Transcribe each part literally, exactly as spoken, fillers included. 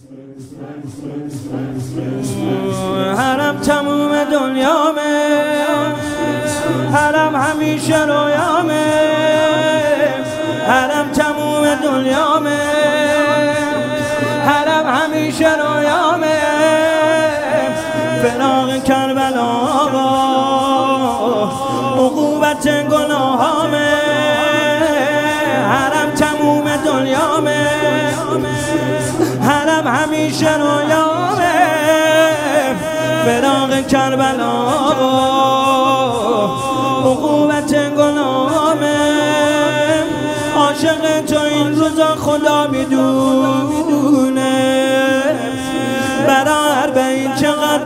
حرم تموم دنیامه، حرم همیشه رویامه، حرم تموم دنیامه، حرم همیشه رویامه، فراق کربلا عقوبت گناهامه، حرم تموم دنیامه، حرم همیشه رویامه، فراق کربلا عقوبت گناهامه، عاشق تو این روزا خدا میدونه، برای اربعین چقدر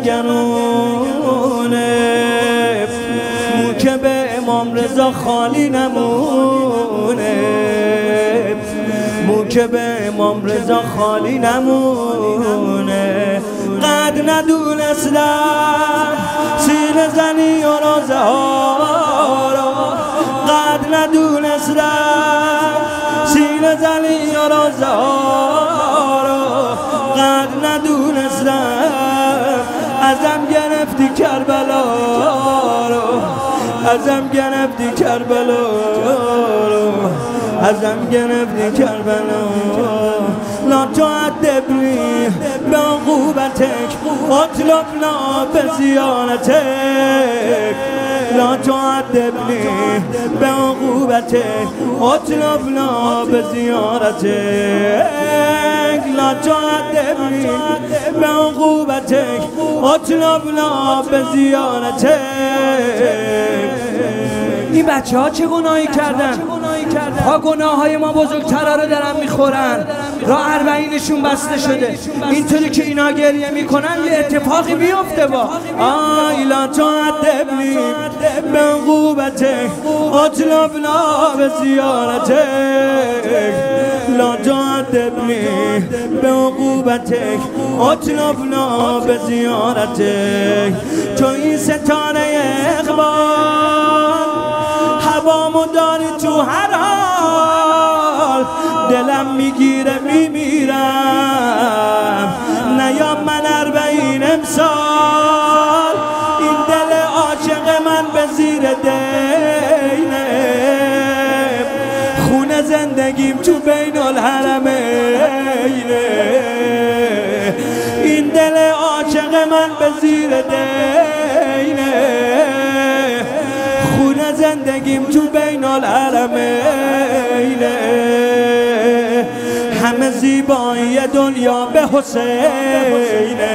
دلنگرونه، مو که به امام رضا خالی نمونه، مو که به امام رضا خالی نمونه، قد ندونستم سینه زنی و روزه ها رو، قد ندونستم سینه زنی و روزه ها رو، قد ندونستم ازم گرفتی کربلا رو، ازم گرفتی کربلا رو، ازم گرفتی کربلا، لا تعذبنی به عقوبتک اطلبنا به زیارتک، لا تعذبنی به عقوبتک اطلبنا به زیارتک، لا تعذبنی به عقوبتک اطلبنا به زیارتک. این بچه ها چه گناهی کردن؟ ها گناه های ما بزرگترها رو دارن میخورن، راه اربعینشون بسته شده، اینطوری که اینا گریه میکنن یه اتفاقی بیفته با آی لا تعذبنی به عقوبتک اطلبنا به زیارتک، لا تعذبنی به عقوبتک اطلبنا به زیارتک. تو این ستاره اقبال هوامو داری تو هر حال، دلم میگیره میمیرم نیا من اربعین امسال، این دل عاشق من به زیر دینه، خونه زندگیم تو بین الحرمینه، این دل عاشق من به زیر دینه، خونه زندگیم تو بین الحرمینه، همه زیبایی دنیا به حسینه،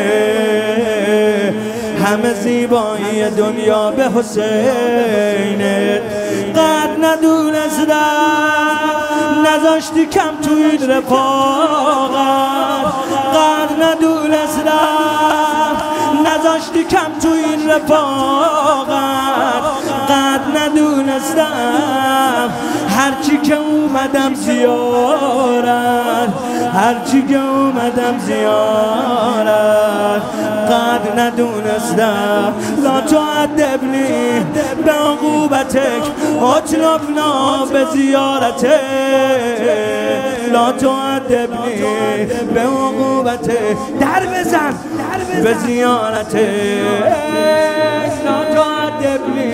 همه زیبایی دنیا به حسینه، قد ندونستم نذاشتی کم تو این رفاقت، قد ندونستم نذاشتی کم تو این رفاقت، قد ندونستم هرچی که اومدم زیارت، هرچی که اومدم زیارت، قد ندونستم لا تعذبنی به عقوبتک اطلبنا به زیارتک، لا تعذبنی به عقوبتک در بزن به زیارتک، لا تعذبنی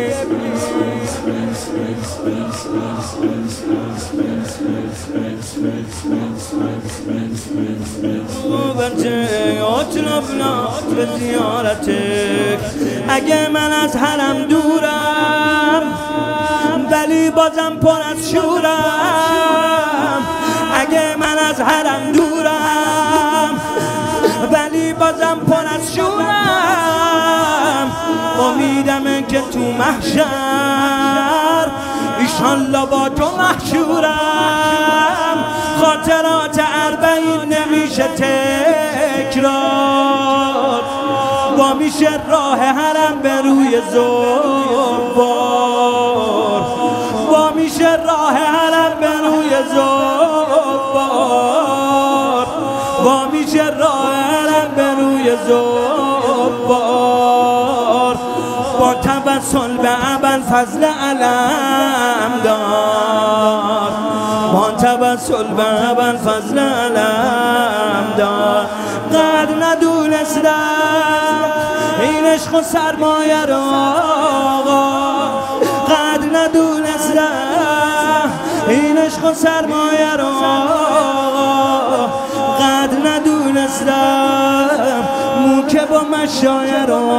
اطلبنا به زیارتک. اگه من از حرم دورم ولی بازم پر از شورم، اگه من از حرم دورم ولی بازم پر از شورم، امیدمه که تو محشر ایشالله با تو محشورم، خاطرات اربعین نمیشه تکرار، با میشه راه حرم به روی زوار، با میشه راه حرم به روی زوار، با میشه راه حرم به روی زوار، با توسل به ابوالفضل علمدار، با توسل به ابوالفضل علمدار. را قدر ندونستم این عشق و سرمایه را قدر ندونستم این عشق و سرمایه را قدر ندونستم مو که با مشایه را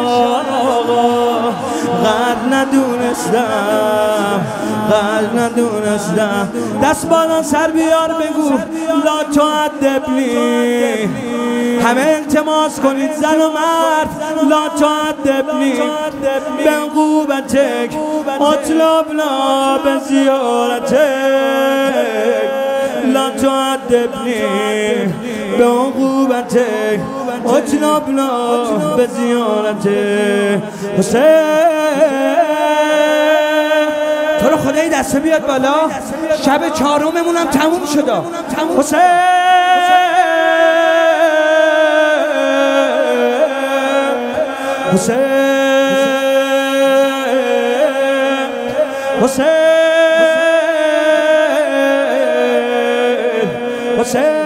قدر ندونستم قدر ندونستم. دست بالا سر بیار بگو لا تعذبنی، همه التماس کنید زن و مرد لا تعذبنی بعقوبتک اطلبنا بزیارتک لا تعذبنی بعقوبتک اطلبنا بزیارتک. حسین تو رو خدای دسته بیاد بالا، شب چهارممون هم تموم شده. حسین حسین حسین حسین